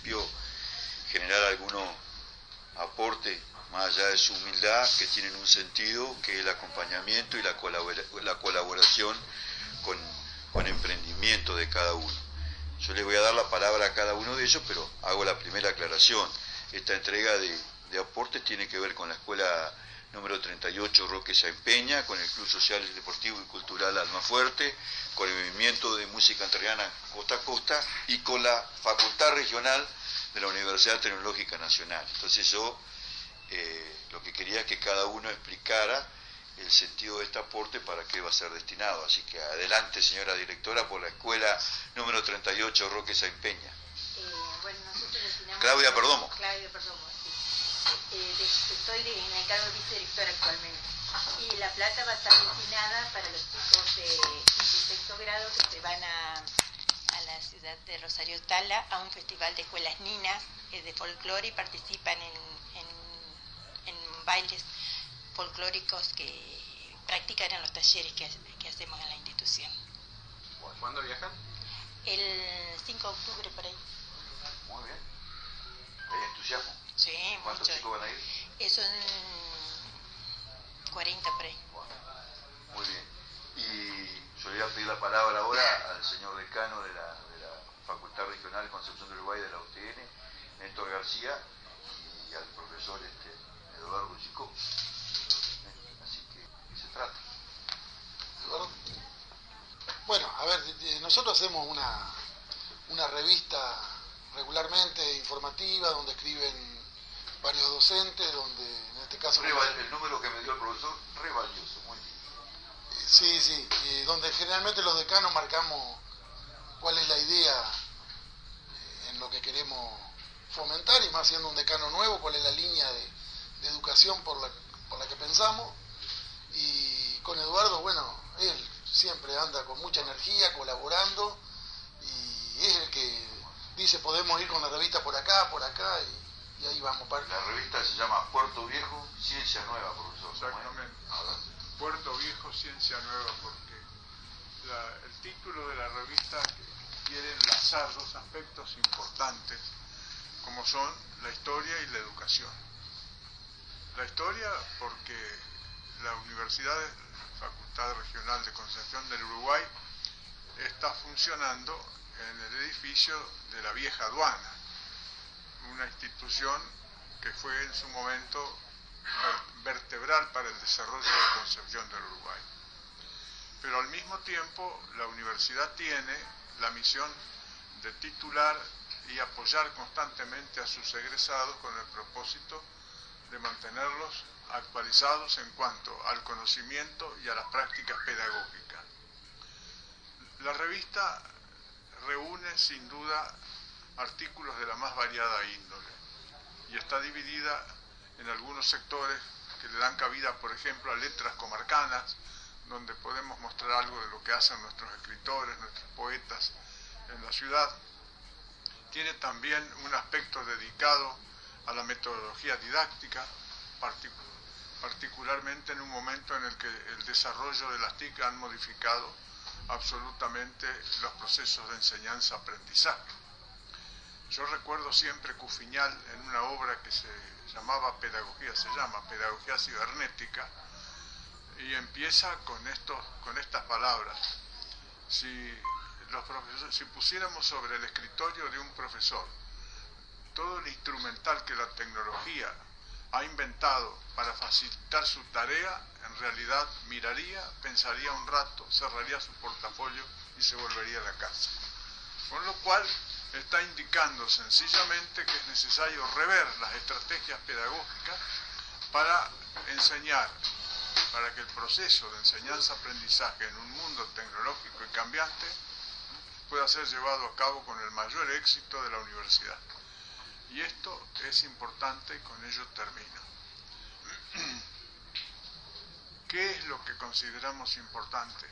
principio generar algunos aportes, más allá de su humildad, que tienen un sentido, que es el acompañamiento y la colaboración con emprendimiento de cada uno. Yo les voy a dar la palabra a cada uno de ellos, pero hago la primera aclaración. Esta entrega de aportes tiene que ver con la escuela número 38 Roque Saimpeña, con el Club Social, Deportivo y Cultural Almafuerte, con el Movimiento de Música Entrerriana Costa a Costa y con la Facultad Regional de la Universidad Tecnológica Nacional. Entonces yo lo que quería es que cada uno explicara el sentido de este aporte, para qué va a ser destinado. Así que adelante, señora directora, por la escuela número 38 Roque Saimpeña. Bueno, nosotros destinamos... Claudia Perdomo. Claudia Perdomo, sí. Estoy en el cargo de vicedirectora actualmente. Y la plata va a estar destinada para los chicos de quinto y sexto grado que se van a la ciudad de Rosario Tala a un festival de escuelas ninas de folclore y participan en bailes folclóricos que practican en los talleres que hacemos en la institución. ¿Cuándo viajan? El 5 de octubre por ahí. Muy bien. ¿Hay entusiasmo? Sí, ¿Cuántos mucho. chicos van a ir? Son 40 por ahí. Muy bien. Y yo le voy a pedir la palabra ahora al señor decano de la Facultad Regional Concepción del Uruguay de la UTN, Néstor García, y al profesor Eduardo Chico. Así que, ¿qué se trata? Eduardo. Bueno, a ver, nosotros hacemos una revista regularmente informativa donde escriben varios docentes, donde en este caso... El número que me dio el profesor, re valioso, muy bien. Sí, y donde generalmente los decanos marcamos cuál es la idea en lo que queremos fomentar, y más siendo un decano nuevo, cuál es la línea de educación por la que pensamos. Y con Eduardo, bueno, él siempre anda con mucha energía, colaborando, y es el que dice podemos ir con la revista por acá, y ahí vamos. La revista se llama Puerto Viejo, Ciencia Nueva, profesor. Exactamente. Puerto Viejo, Ciencia Nueva, porque el título de la revista quiere enlazar dos aspectos importantes, como son la historia y la educación. La historia porque la Universidad Facultad Regional de Concepción del Uruguay está funcionando en el edificio de la vieja aduana, una institución que fue en su momento vertebral para el desarrollo de Concepción del Uruguay. Pero al mismo tiempo la universidad tiene la misión de titular y apoyar constantemente a sus egresados con el propósito de mantenerlos actualizados en cuanto al conocimiento y a las prácticas pedagógicas. La revista reúne sin duda artículos de la más variada índole y está dividida en algunos sectores que le dan cabida, por ejemplo, a letras comarcanas, donde podemos mostrar algo de lo que hacen nuestros escritores, nuestros poetas en la ciudad. Tiene también un aspecto dedicado a la metodología didáctica, particularmente en un momento en el que el desarrollo de las TIC han modificado absolutamente los procesos de enseñanza-aprendizaje. Yo recuerdo siempre Cufiñal en una obra que se llama Pedagogía Cibernética, y empieza con estas palabras. Si pusiéramos sobre el escritorio de un profesor todo el instrumental que la tecnología ha inventado para facilitar su tarea, en realidad miraría, pensaría un rato, cerraría su portafolio y se volvería a la casa. Con lo cual está indicando sencillamente que es necesario rever las estrategias pedagógicas para enseñar, para que el proceso de enseñanza-aprendizaje en un mundo tecnológico y cambiante pueda ser llevado a cabo con el mayor éxito de la universidad. Y esto es importante y con ello termino. ¿Qué es lo que consideramos importante?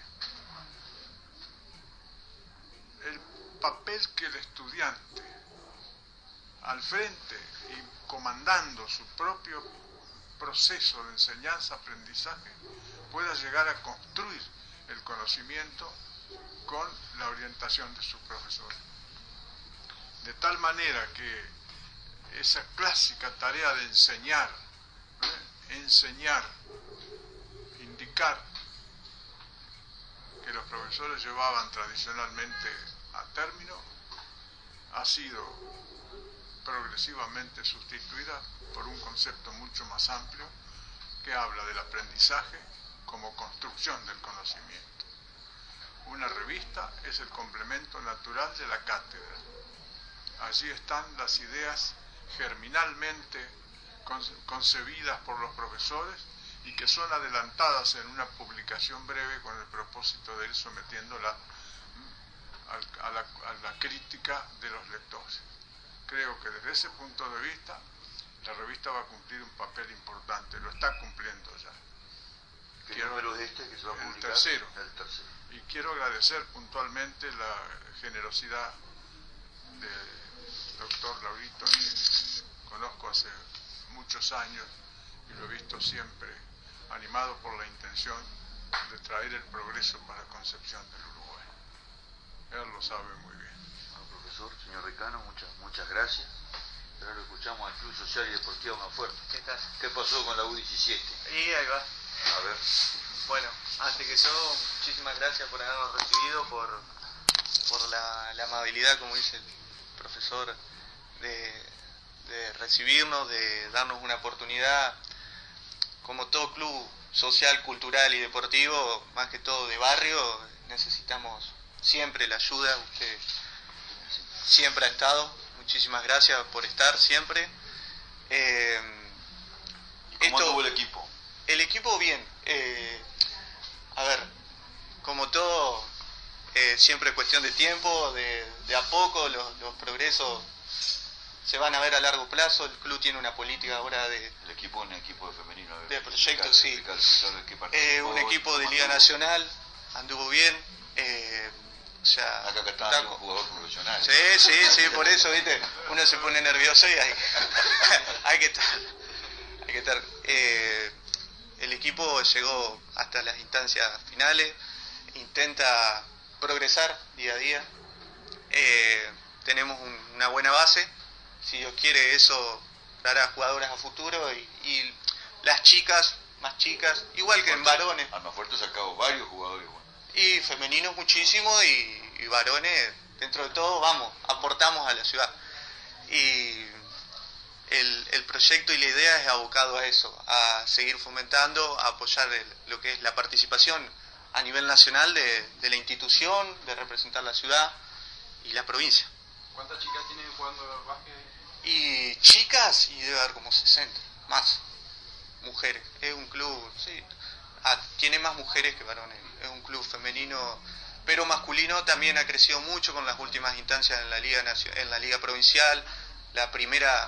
El papel que el estudiante, al frente y comandando su propio proceso de enseñanza-aprendizaje, pueda llegar a construir el conocimiento con la orientación de sus profesores. de tal manera que esa clásica tarea de enseñar, indicar, que los profesores llevaban tradicionalmente a término, ha sido progresivamente sustituida por un concepto mucho más amplio que habla del aprendizaje como construcción del conocimiento. Una revista es el complemento natural de la cátedra. Allí están las ideas germinalmente concebidas por los profesores y que son adelantadas en una publicación breve con el propósito de ir sometiéndola a la crítica de los lectores. Creo que desde ese punto de vista la revista va a cumplir un papel importante, lo está cumpliendo ya. ¿Qué número es este que se va a publicar? El tercero. El tercero. Y quiero agradecer puntualmente la generosidad del doctor Laurito, que conozco hace muchos años y lo he visto siempre animado por la intención de traer el progreso para Concepción del Uruguay. Él lo sabe muy bien. Bueno, profesor, señor Recano, muchas gracias. Ahora lo escuchamos al Club Social y Deportivo Mafuerte. ¿Qué tal? ¿Qué pasó con la U17? Y ahí va. A ver. Bueno, antes que todo, muchísimas gracias por habernos recibido, por la amabilidad, como dice el profesor, de recibirnos, de darnos una oportunidad. Como todo club social, cultural y deportivo, más que todo de barrio, necesitamos siempre la ayuda. Usted siempre ha estado. Muchísimas gracias por estar siempre. ¿Y cómo estuvo el equipo? El equipo bien. A ver, como todo, siempre es cuestión de tiempo, de a poco los progresos se van a ver a largo plazo. El club tiene una política ahora El equipo, un equipo de femenino. de proyectos, sí. Un equipo de Liga anduvo. Nacional, anduvo bien. Acá está un jugador profesional. Sí, por eso, viste, uno se pone nervioso y hay que estar. El equipo llegó hasta las instancias finales, intenta progresar día a día. Tenemos una buena base, si Dios quiere eso dará jugadoras a futuro y las chicas, más chicas, igual que en varones. Almafuerte ha sacado varios jugadores buenos. Y femeninos muchísimo y varones, dentro de todo, aportamos a la ciudad. Y el proyecto y la idea es abocado a eso, a seguir fomentando, a apoyar lo que es la participación a nivel nacional de la institución, de representar la ciudad y la provincia. ¿Cuántas chicas tienen jugando básquet? Y chicas, y debe haber como 60, más mujeres. Es un club, sí, tiene más mujeres que varones. Es un club femenino, pero masculino también ha crecido mucho con las últimas instancias en la Liga Provincial. La primera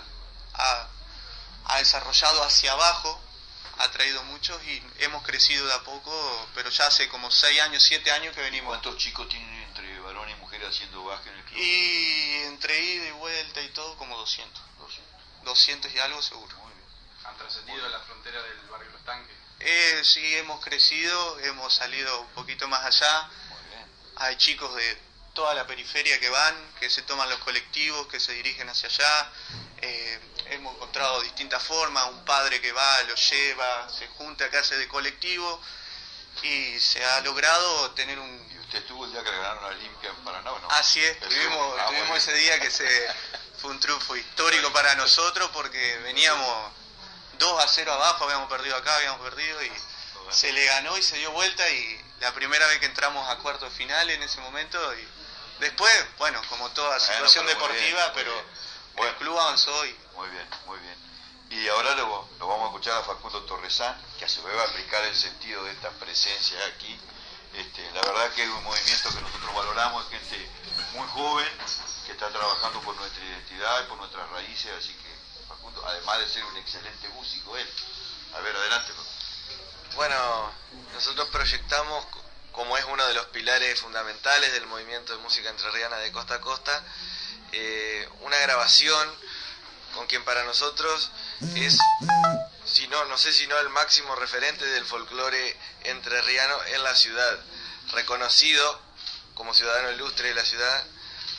ha desarrollado hacia abajo, ha traído muchos y hemos crecido de a poco, pero ya hace como 6 años, 7 años que venimos. ¿Cuántos chicos tienen entre varones y mujeres haciendo básquet en el club? Y entre ida y vuelta y todo, como 200. 200 y algo seguro. Muy bien. ¿Han trascendido la frontera del barrio Los Tanques? Sí, hemos crecido, hemos salido un poquito más allá. Muy bien. Hay chicos de toda la periferia que van, que se toman los colectivos, que se dirigen hacia allá. Hemos encontrado distintas formas, un padre que va, lo lleva, se junta, que hace de colectivo y se ha logrado tener un... ¿Y usted estuvo el día que le ganaron a Olimpia en Paraná o no? Así es, tuvimos ese día que fue un triunfo histórico para nosotros porque veníamos 2-0 abajo, habíamos perdido acá, y se le ganó y se dio vuelta y la primera vez que entramos a cuartos de final en ese momento y después, bueno, como toda situación deportiva, Bueno, el club avanzó y... Muy bien, muy bien. Y ahora lo vamos a escuchar a Facundo Torresán, que se va a explicar el sentido de esta presencia aquí. La verdad que es un movimiento que nosotros valoramos, es gente muy joven, que está trabajando por nuestra identidad y por nuestras raíces, así que Facundo, además de ser un excelente músico, él. A ver, adelante. Bueno, nosotros proyectamos, como es uno de los pilares fundamentales del movimiento de música entrerriana de costa a costa, una grabación con quien para nosotros es, no sé si no el máximo referente del folclore entrerriano en la ciudad, reconocido como ciudadano ilustre de la ciudad,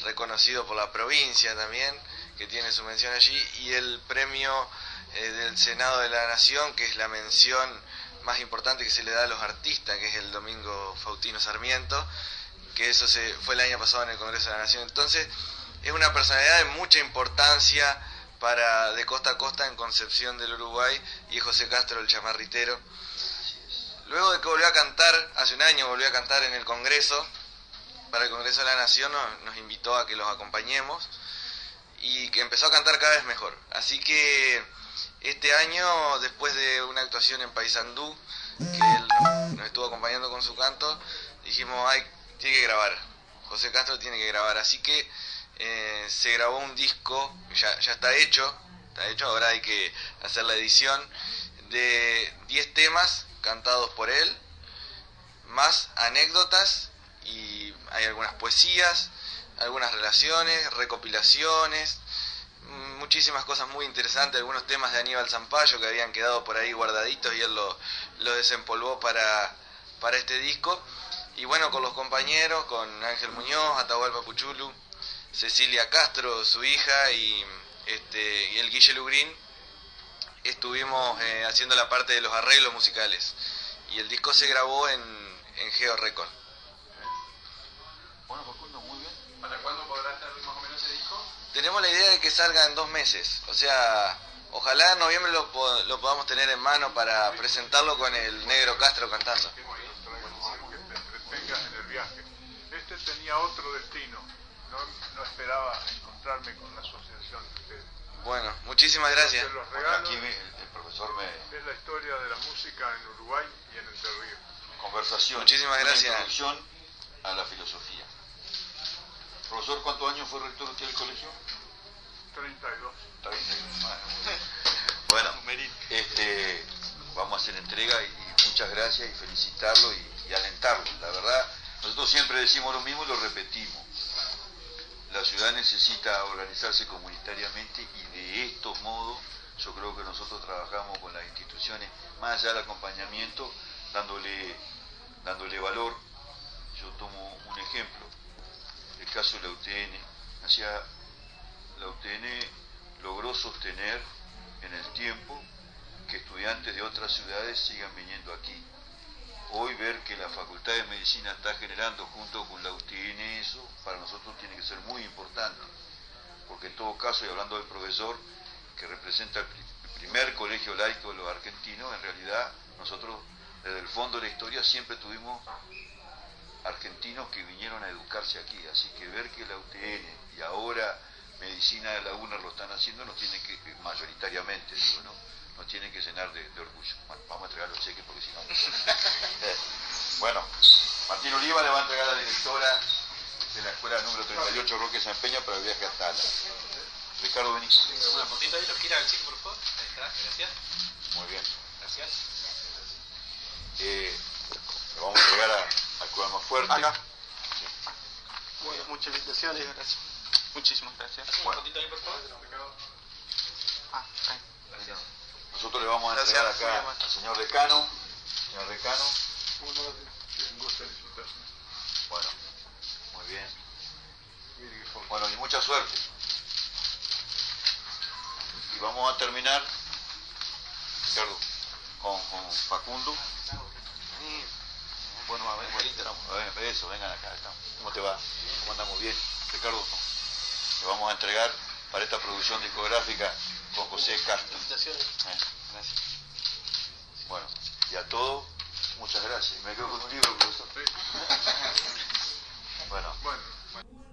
reconocido por la provincia también, que tiene su mención allí, y el premio del Senado de la Nación, que es la mención más importante que se le da a los artistas, que es el Domingo Faustino Sarmiento, que eso fue el año pasado en el Congreso de la Nación. Entonces, es una personalidad de mucha importancia de costa a costa en Concepción del Uruguay, y es José Castro, el chamarritero. Luego de que volvió a cantar, hace un año volvió a cantar en el Congreso, para el Congreso de la Nación nos invitó a que los acompañemos, y que empezó a cantar cada vez mejor. Así que este año, después de una actuación en Paysandú, que él nos estuvo acompañando con su canto, dijimos, tiene que grabar, José Castro tiene que grabar. Así que se grabó un disco, ya está hecho, ahora hay que hacer la edición, de 10 temas cantados por él, más anécdotas, y hay algunas poesías, algunas relaciones, recopilaciones, muchísimas cosas muy interesantes, algunos temas de Aníbal Zampayo que habían quedado por ahí guardaditos y él lo desempolvó para este disco. Y bueno, con los compañeros, con Ángel Muñoz, Atahualpa Puchulu, Cecilia Castro, su hija, y el Guille Lugrín, estuvimos haciendo la parte de los arreglos musicales. Y el disco se grabó en Geo Record. Bueno, Facundo, muy bien. ¿Para cuándo podrá estar más o menos ese disco? Tenemos la idea de que salga en 2 meses, o sea, ojalá en noviembre lo podamos tener en mano para presentarlo con el Negro Castro cantando. Que te entretengas en el viaje. Este tenía otro destino, no esperaba encontrarme con la asociación de ustedes. Bueno, muchísimas gracias. De los Bueno, regalos, aquí el profesor es la historia de la música en Uruguay y en Entre Ríos. conversación. Muchísimas una gracias. introducción a la filosofía. Profesor, ¿cuántos años fue rector usted del colegio? 32. 32. Bueno, vamos a hacer entrega y muchas gracias y felicitarlo y alentarlo. La verdad, nosotros siempre decimos lo mismo y lo repetimos. La ciudad necesita organizarse comunitariamente y de estos modos yo creo que nosotros trabajamos con las instituciones, más allá del acompañamiento, dándole valor. Yo tomo un ejemplo, el caso de la UTN. La UTN logró sostener en el tiempo que estudiantes de otras ciudades sigan viniendo aquí. Hoy ver que la Facultad de Medicina está generando junto con la UTN eso, para nosotros tiene que ser muy importante, porque en todo caso, y hablando del profesor, que representa el primer colegio laico de los argentinos, en realidad nosotros desde el fondo de la historia siempre tuvimos argentinos que vinieron a educarse aquí, así que ver que la UTN y ahora Medicina de la UNER lo están haciendo, nos tiene que, mayoritariamente digo, nos tiene que llenar de orgullo. Bueno, vamos a entregar los cheques porque si no... Bueno, Martín Oliva le va a entregar a la directora de la escuela número 38 Roque San Peña para el viaje a Tala. Ricardo Benítez. Una fotito ahí, ¿lo gira el chico, por favor? Ahí está, gracias. Muy bien. Gracias. Le vamos a entregar al cual más fuerte. Acá. Sí. Bueno, muchas felicitaciones, gracias. Muchísimas gracias. Bueno. Una fotito ahí, por favor. Ahí. Gracias. Nosotros le vamos a Gracias, entregar muy acá amable. al señor decano. Señor decano. Un gusto felicitarme. Bueno, muy bien. Bueno, y mucha suerte. Y vamos a terminar, Ricardo, con Facundo. Bueno, a ver, eso, vengan acá. Estamos. ¿Cómo te va? ¿Cómo andamos? Bien. Ricardo, te vamos a entregar para esta producción discográfica con José Castro. Felicitaciones. Gracias. Bueno, y a todos, muchas gracias. Me quedo con un libro, profesor. Sí. Bueno. Bueno.